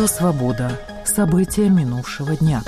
Радио «Свобода». События минувшего дня.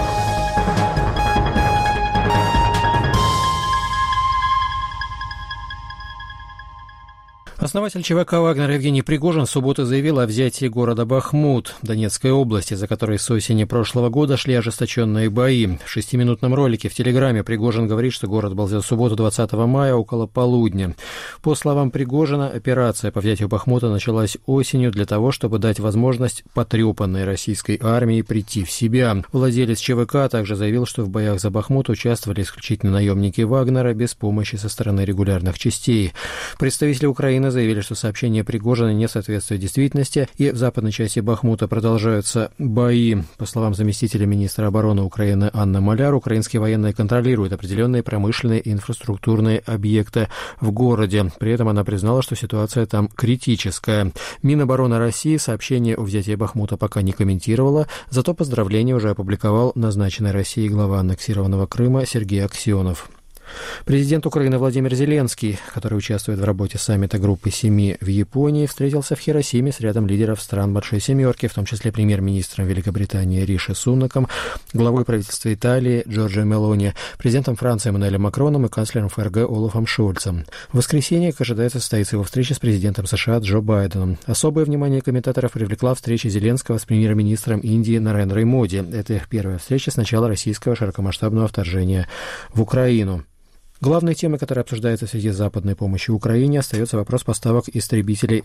Основатель ЧВК «Вагнер» Евгений Пригожин в субботу заявил о взятии города Бахмут Донецкой области, за которой с осени прошлого года шли ожесточенные бои. В 6-минутном ролике в Телеграме Пригожин говорит, что город был взят в субботу 20 мая около полудня. По словам Пригожина, операция по взятию Бахмута началась осенью для того, чтобы дать возможность потрепанной российской армии прийти в себя. Владелец ЧВК также заявил, что в боях за Бахмут участвовали исключительно наемники Вагнера без помощи со стороны регулярных частей. Представители Украины заявили, что сообщение Пригожина не соответствует действительности, и в западной части Бахмута продолжаются бои. По словам заместителя министра обороны Украины Анны Маляр, украинские военные контролируют определенные промышленные и инфраструктурные объекты в городе. При этом она признала, что ситуация там критическая. Минобороны России сообщение о взятии Бахмута пока не комментировала, зато поздравления уже опубликовал назначенный Россией глава аннексированного Крыма Сергей Аксенов. Президент Украины Владимир Зеленский, который участвует в работе саммита Группы Семи в Японии, встретился в Хиросиме с рядом лидеров стран Большой Семерки, в том числе премьер-министром Великобритании Риши Сунаком, главой правительства Италии Джорджио Мелони, президентом Франции Эммануэлем Макроном и канцлером ФРГ Олафом Шольцем. В воскресенье, как ожидается, состоится его встреча с президентом США Джо Байденом. Особое внимание комментаторов привлекла встреча Зеленского с премьер-министром Индии Нарендрой Моди. Это их первая встреча с начала российского широкомасштабного вторжения в Украину. Главной темой, которая обсуждается в связи с западной помощью Украине, остается вопрос поставок истребителей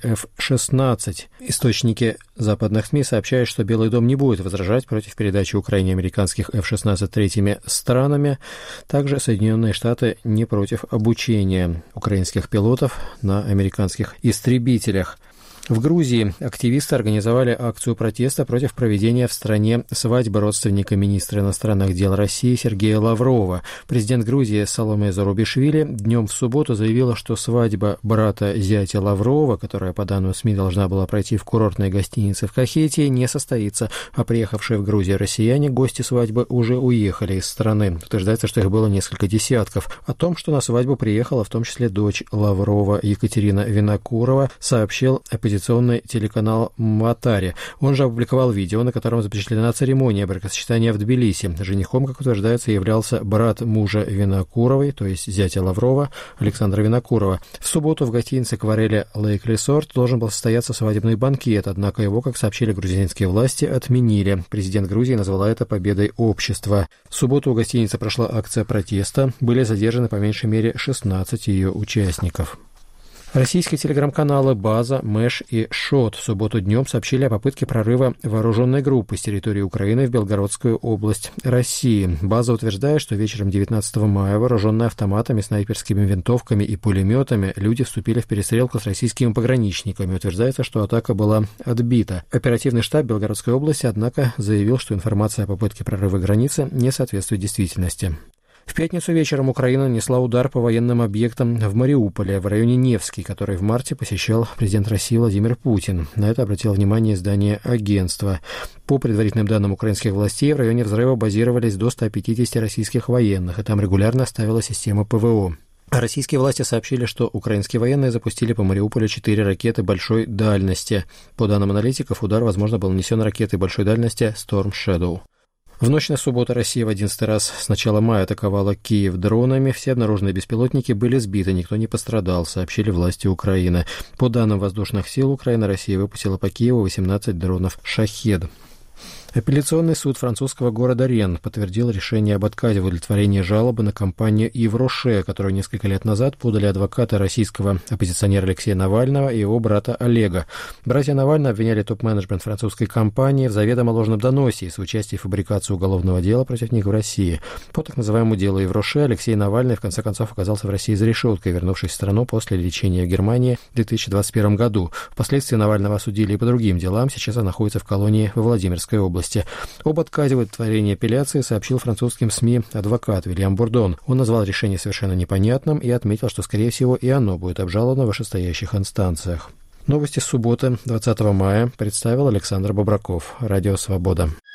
F-16. Источники западных СМИ сообщают, что Белый дом не будет возражать против передачи Украине американских F-16 третьими странами. Также Соединенные Штаты не против обучения украинских пилотов на американских истребителях. В Грузии активисты организовали акцию протеста против проведения в стране свадьбы родственника министра иностранных дел России Сергея Лаврова. Президент Грузии Саломе Зурабишвили днем в субботу заявила, что свадьба брата зятя Лаврова, которая, по данным СМИ, должна была пройти в курортной гостинице в Кахетии, не состоится, а приехавшие в Грузию россияне, гости свадьбы, уже уехали из страны. Утверждается, что их было несколько десятков. О том, что на свадьбу приехала в том числе дочь Лаврова Екатерина Винокурова, сообщил оппозиционный телеканал Матари. Он же опубликовал видео, на котором запечатлена церемония бракосочетания в Тбилиси. Женихом, как утверждается, являлся брат мужа Винокуровой, то есть зятя Лаврова, Александра Винокурова. В субботу в гостинице Кварели Лейк Resort должен был состояться свадебный банкет, однако его, как сообщили грузинские власти, отменили. Президент Грузии назвала это победой общества. В субботу у гостиницы прошла акция протеста. Были задержаны по меньшей мере 16 ее участников. Российские телеграм-каналы «База», «Мэш» и «Шот» в субботу днем сообщили о попытке прорыва вооруженной группы с территории Украины в Белгородскую область России. «База» утверждает, что вечером 19 мая, вооруженные автоматами, снайперскими винтовками и пулеметами, люди вступили в перестрелку с российскими пограничниками. Утверждается, что атака была отбита. Оперативный штаб Белгородской области, однако, заявил, что информация о попытке прорыва границы не соответствует действительности. В пятницу вечером Украина нанесла удар по военным объектам в Мариуполе, в районе Невский, который в марте посещал президент России Владимир Путин. На это обратило внимание издание «Агентство». По предварительным данным украинских властей, в районе взрыва базировались до 150 российских военных, и там регулярно ставила система ПВО. Российские власти сообщили, что украинские военные запустили по Мариуполю 4 ракеты большой дальности. По данным аналитиков, удар, возможно, был нанесен ракетой большой дальности Storm Shadow. В ночь на субботу Россия в 11 раз с начала мая атаковала Киев дронами. Все обнаруженные беспилотники были сбиты, никто не пострадал, сообщили власти Украины. По данным воздушных сил Украины, Россия выпустила по Киеву 18 дронов «Шахед». Апелляционный суд французского города Рен подтвердил решение об отказе в удовлетворении жалобы на компанию Ив Роше, которую несколько лет назад подали адвокаты российского оппозиционера Алексея Навального и его брата Олега. Братья Навального обвиняли топ-менеджмент французской компании в заведомо ложном доносе и соучастии в фабрикации уголовного дела против них в России. По так называемому делу Ив Роше Алексей Навальный в конце концов оказался в России за решеткой, вернувшись в страну после лечения в Германии в 2021 году. Впоследствии Навального осудили и по другим делам. Сейчас он находится в колонии во Владимирской области. Об отказе в удовлетворении апелляции сообщил французским СМИ адвокат Вильям Бурдон. Он назвал решение совершенно непонятным и отметил, что, скорее всего, и оно будет обжаловано в вышестоящих инстанциях. Новости с субботы, 20 мая, представил Александр Бобраков. Радио «Свобода».